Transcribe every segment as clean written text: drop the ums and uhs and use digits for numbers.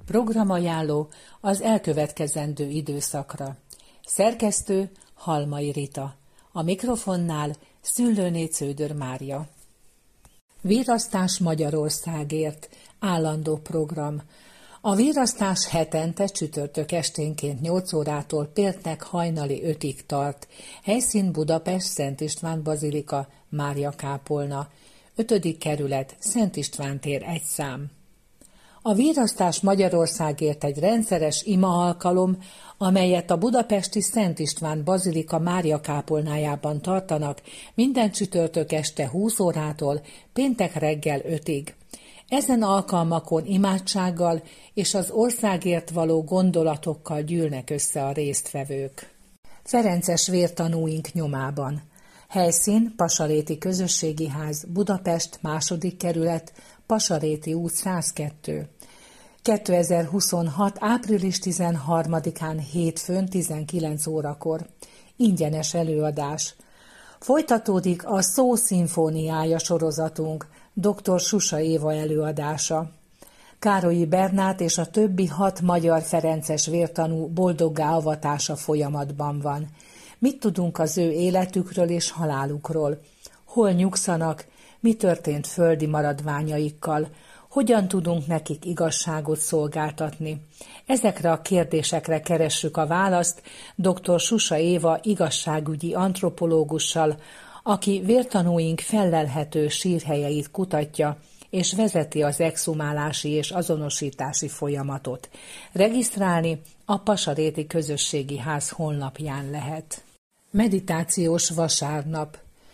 Programajánló az elkövetkezendő időszakra. Szerkesztő Halmai Rita. A mikrofonnál Szüllőné Cződör Mária. Vírasztás Magyarországért. Állandó program. A vírasztás hetente csütörtök esténként 8 órától péntek hajnali 5-ig tart. Helyszín Budapest, Szent István Bazilika, Mária kápolna. 5. kerület, Szent István tér 1 szám. A vírasztás Magyarországért egy rendszeres ima alkalom, amelyet a budapesti Szent István Bazilika Mária kápolnájában tartanak minden csütörtök este 20 órától péntek reggel 5-ig. Ezen alkalmakon imádsággal és az országért való gondolatokkal gyűlnek össze a résztvevők. Ferences vértanúink nyomában. Helyszín Pasaréti Közösségi Ház, Budapest, 2. kerület, Pasaréti út 102. 2026. április 13-án hétfőn 19 órakor. Ingyenes előadás. Folytatódik a Szó szimfóniája sorozatunk, dr. Susa Éva előadása. Károlyi Bernát és a többi 6 magyar ferences vértanú boldoggá avatása folyamatban van. Mit tudunk az ő életükről és halálukról? Hol nyugszanak? Mi történt földi maradványaikkal? Hogyan tudunk nekik igazságot szolgáltatni? Ezekre a kérdésekre keressük a választ dr. Susa Éva igazságügyi antropológussal, aki vértanúink fellelhető sírhelyeit kutatja, és vezeti az exhumálási és azonosítási folyamatot. Regisztrálni a Pasaréti Közösségi Ház honlapján lehet. Meditációs vasárnap.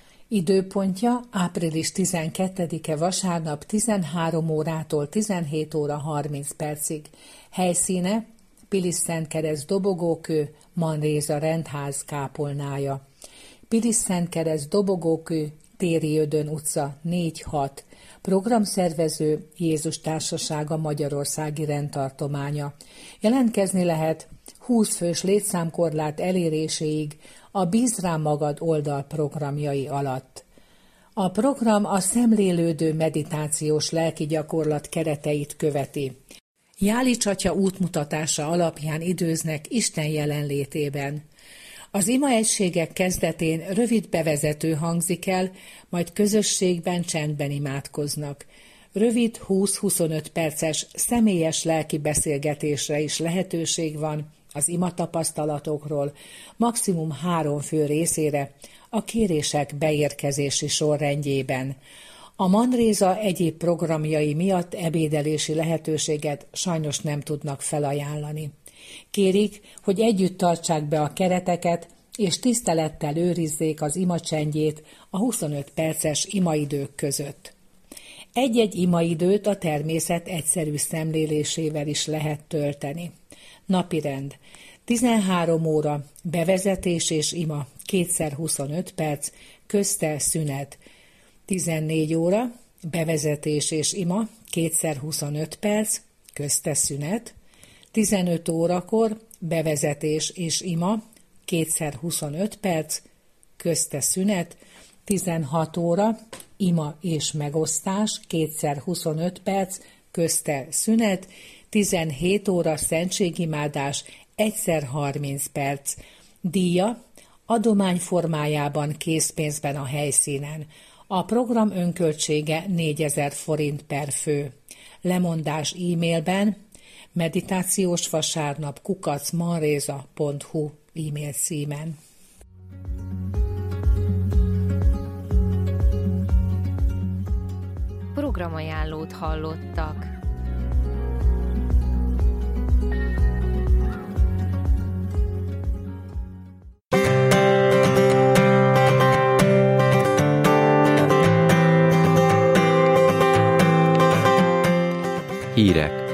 Időpontja április 12-e vasárnap 13 órától 17 óra 30 percig. Helyszíne Pilis-Szentkereszt Dobogókő, Manréza rendház kápolnája. Pilis-Szentkereszt Dobogókő, Téri Ödön utca 4-6. Programszervező Jézus Társasága Magyarországi rendtartománya. Jelentkezni lehet 20 fős létszámkorlát eléréséig a Bízd rám magad oldal programjai alatt. A program a szemlélődő meditációs lelki gyakorlat kereteit követi. Jálics atya útmutatása alapján időznek Isten jelenlétében. Az imaegységek kezdetén rövid bevezető hangzik el, majd közösségben csendben imádkoznak. Rövid 20-25 perces személyes lelki beszélgetésre is lehetőség van az imatapasztalatokról, maximum 3 fő részére a kérések beérkezési sorrendjében. A Manréza egyéb programjai miatt ebédelési lehetőséget sajnos nem tudnak felajánlani. Kérik, hogy együtt tartsák be a kereteket, és tisztelettel őrizzék az imacsendjét a 25 perces imaidők között. Egy-egy imaidőt a természet egyszerű szemlélésével is lehet tölteni. Napirend. 13 óra, bevezetés és ima, 2x25 perc, közte szünet. 14 óra, bevezetés és ima, 2x25 perc, közte szünet. 15 órakor, bevezetés és ima, 2x25 perc, közte szünet. 16 óra, ima és megosztás, 2x25 perc, közte szünet. 17 óra szentségimádás, 1x30 perc. Díja adomány formájában készpénzben a helyszínen. A program önköltsége 4000 forint per fő. Lemondás e-mailben meditációsvasárnap@manreza.hu e-mail címen. Programajánlót hallottak. Hírek.